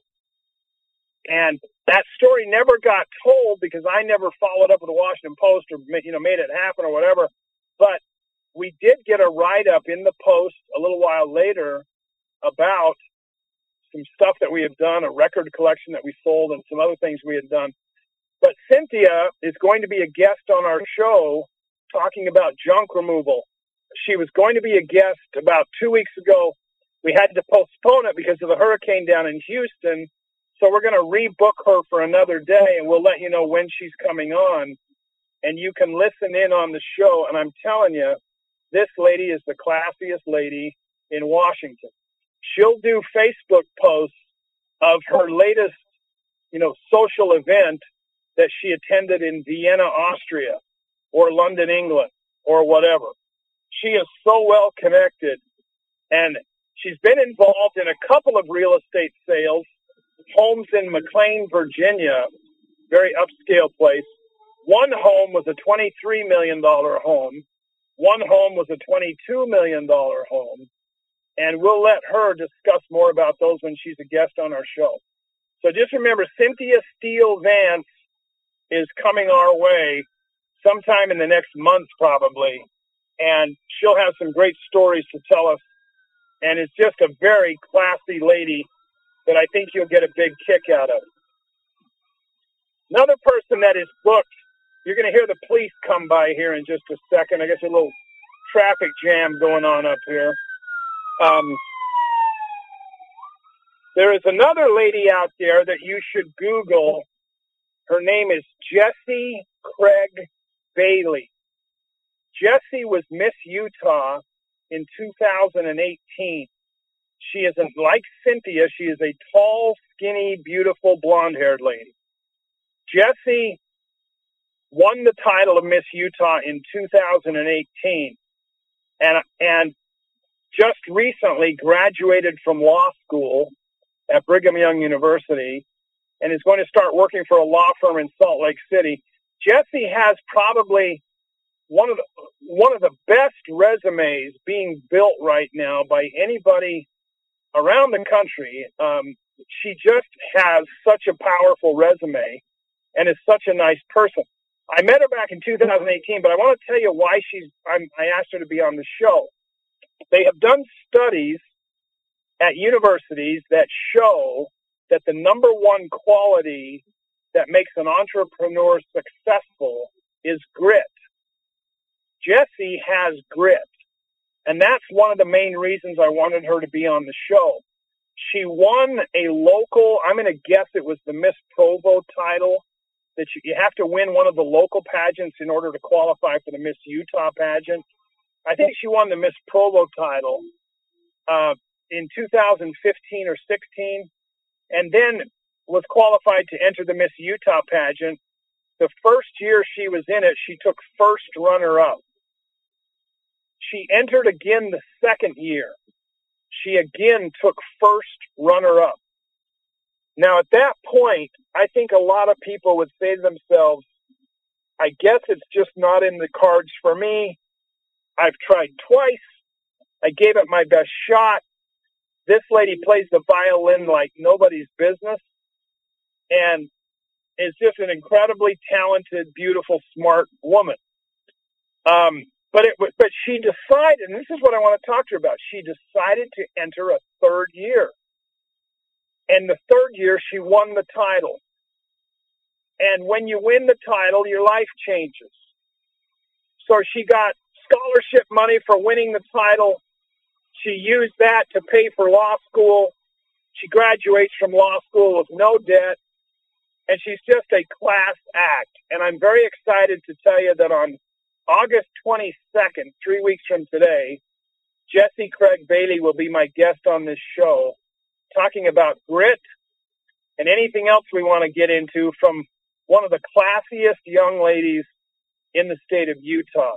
And that story never got told because I never followed up with the Washington Post or made it happen or whatever. But we did get a write-up in the Post a little while later about some stuff that we had done, a record collection that we sold, and some other things we had done. But Cynthia is going to be a guest on our show talking about junk removal. She was going to be a guest about 2 weeks ago. We had to postpone it because of the hurricane down in Houston. So we're going to rebook her for another day, and we'll let you know when she's coming on. And you can listen in on the show. And I'm telling you, this lady is the classiest lady in Washington. She'll do Facebook posts of her latest, social event that she attended in Vienna, Austria, or London, England, or whatever. She is so well connected, and she's been involved in a couple of real estate sales, homes in McLean, Virginia, very upscale place. One home was a $23 million home. One home was a $22 million home. And we'll let her discuss more about those when she's a guest on our show. So just remember, Cynthia Steele Vance is coming our way sometime in the next month probably. And she'll have some great stories to tell us. And it's just a very classy lady that I think you'll get a big kick out of. Another person that is booked, you're going to hear the police come by here in just a second. I guess a little traffic jam going on up here. There is another lady out there that you should Google. Her name is Jessie Craig Bailey. Jessie was Miss Utah in 2018. She isn't like Cynthia. She is a tall, skinny, beautiful, blonde-haired lady. Jessie won the title of Miss Utah in 2018, and just recently graduated from law school at Brigham Young University, and is going to start working for a law firm in Salt Lake City. Jessie has probably one of the best resumes being built right now by anybody around the country. She just has such a powerful resume and is such a nice person. I met her back in 2018, but I want to tell you why I asked her to be on the show. They have done studies at universities that show that the number one quality that makes an entrepreneur successful is grit. Jessie has grit. And that's one of the main reasons I wanted her to be on the show. She won a local, I'm going to guess it was the Miss Provo title, that you have to win one of the local pageants in order to qualify for the Miss Utah pageant. I think she won the Miss Provo title in 2015 or 16, and then was qualified to enter the Miss Utah pageant. The first year she was in it, she took first runner-up. She entered again the second year. She again took first runner-up. Now, at that point, I think a lot of people would say to themselves, I guess it's just not in the cards for me. I've tried twice. I gave it my best shot. This lady plays the violin like nobody's business and is just an incredibly talented, beautiful, smart woman. But she decided, and this is what I want to talk to her about, she decided to enter a third year. And the third year, she won the title. And when you win the title, your life changes. So she got scholarship money for winning the title. She used that to pay for law school. She graduates from law school with no debt. And she's just a class act. And I'm very excited to tell you that on August 22nd, 3 weeks from today, Jessie Craig Bailey will be my guest on this show, talking about grit and anything else we want to get into from one of the classiest young ladies in the state of Utah.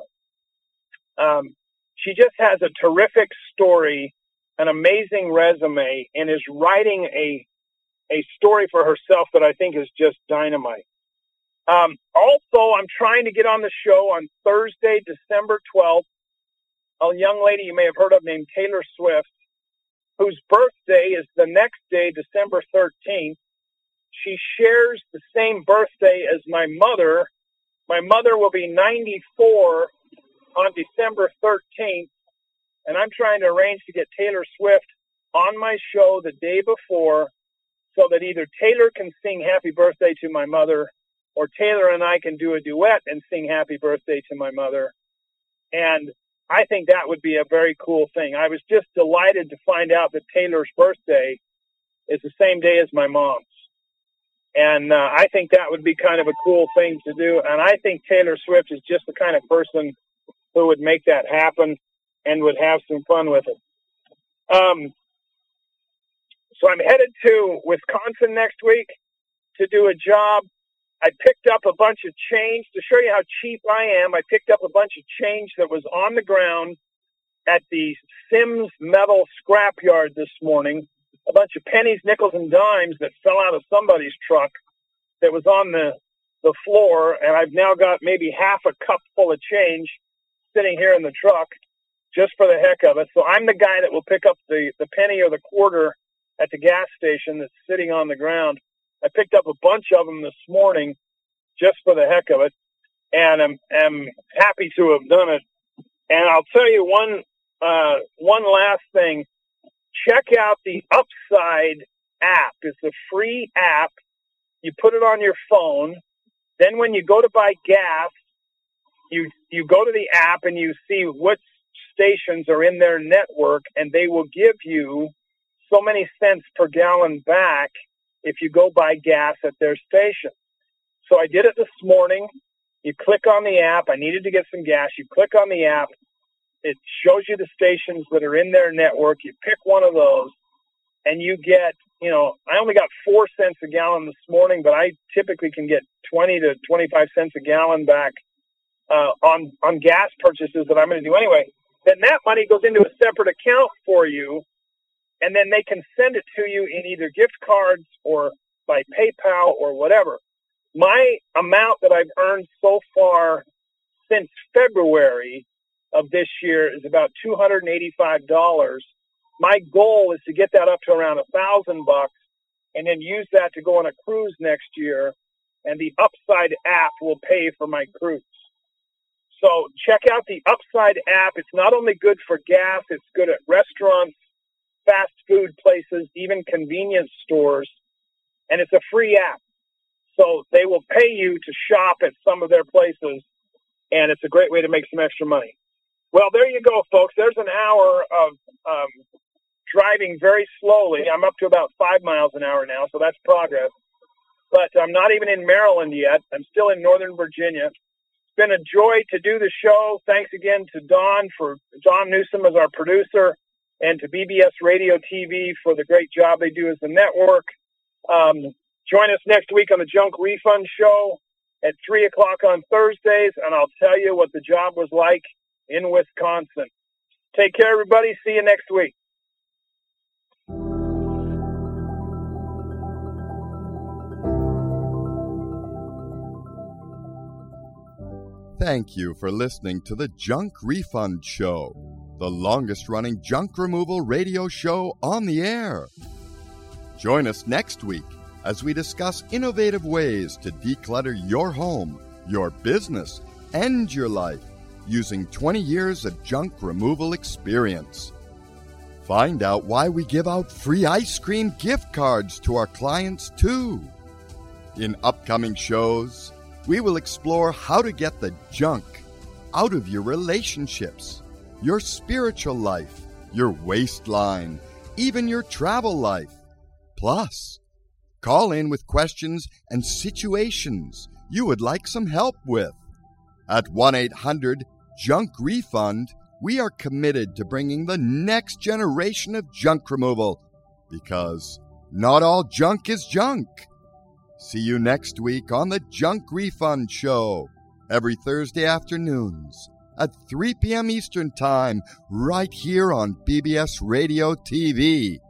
She just has a terrific story, an amazing resume, and is writing a story for herself that I think is just dynamite. Also, I'm trying to get on the show on Thursday, December 12th, a young lady you may have heard of named Taylor Swift, whose birthday is the next day, December 13th. She shares the same birthday as my mother. My mother will be 94 on December 13th, and I'm trying to arrange to get Taylor Swift on my show the day before so that either Taylor can sing Happy Birthday to my mother or Taylor and I can do a duet and sing Happy Birthday to my mother. And I think that would be a very cool thing. I was just delighted to find out that Taylor's birthday is the same day as my mom's. And I think that would be kind of a cool thing to do. And I think Taylor Swift is just the kind of person who would make that happen and would have some fun with it. So I'm headed to Wisconsin next week to do a job. I picked up a bunch of change to show you how cheap I am. I picked up a bunch of change that was on the ground at the Sims Metal Scrapyard this morning. A bunch of pennies, nickels, and dimes that fell out of somebody's truck that was on the floor, and I've now got maybe half a cup full of change sitting here in the truck just for the heck of it. So I'm the guy that will pick up the penny or the quarter at the gas station that's sitting on the ground. I picked up a bunch of them this morning just for the heck of it, and I'm happy to have done it. And I'll tell you one last thing. Check out the Upside app. It's a free app. You put it on your phone. Then when you go to buy gas, you go to the app and you see what stations are in their network, and they will give you so many cents per gallon back if you go buy gas at their station. So I did it this morning. You click on the app. I needed to get some gas. You click on the app. it shows you the stations that are in their network. You pick one of those, and you get, I only got 4 cents a gallon this morning, but I typically can get 20 to 25 cents a gallon back on gas purchases that I'm going to do anyway. Then that money goes into a separate account for you, and then they can send it to you in either gift cards or by PayPal or whatever. My amount that I've earned so far since February of this year is about $285. My goal is to get that up to around $1,000 and then use that to go on a cruise next year, and the Upside app will pay for my cruise. So check out the Upside app. It's not only good for gas, it's good at restaurants, fast food places, even convenience stores, and it's a free app. So they will pay you to shop at some of their places, and it's a great way to make some extra money. Well, there you go, folks. There's an hour of driving very slowly. I'm up to about 5 miles an hour now, so that's progress. But I'm not even in Maryland yet. I'm still in Northern Virginia. It's been a joy to do the show. Thanks again to Don Newsom as our producer, and to BBS Radio TV for the great job they do as a network. Join us next week on the Junk Refund Show at 3 o'clock on Thursdays, and I'll tell you what the job was like in Wisconsin. Take care, everybody. See you next week. Thank you for listening to the Junk Refund Show, the longest-running junk removal radio show on the air. Join us next week as we discuss innovative ways to declutter your home, your business, and your life using 20 years of junk removal experience. Find out why we give out free ice cream gift cards to our clients, too. In upcoming shows, we will explore how to get the junk out of your relationships, your spiritual life, your waistline, even your travel life. Plus, call in with questions and situations you would like some help with. At 1-800-JUNK-REFUND, we are committed to bringing the next generation of junk removal, because not all junk is junk. See you next week on the Junk Refund Show, every Thursday afternoons at 3 p.m. Eastern Time, right here on BBS Radio TV.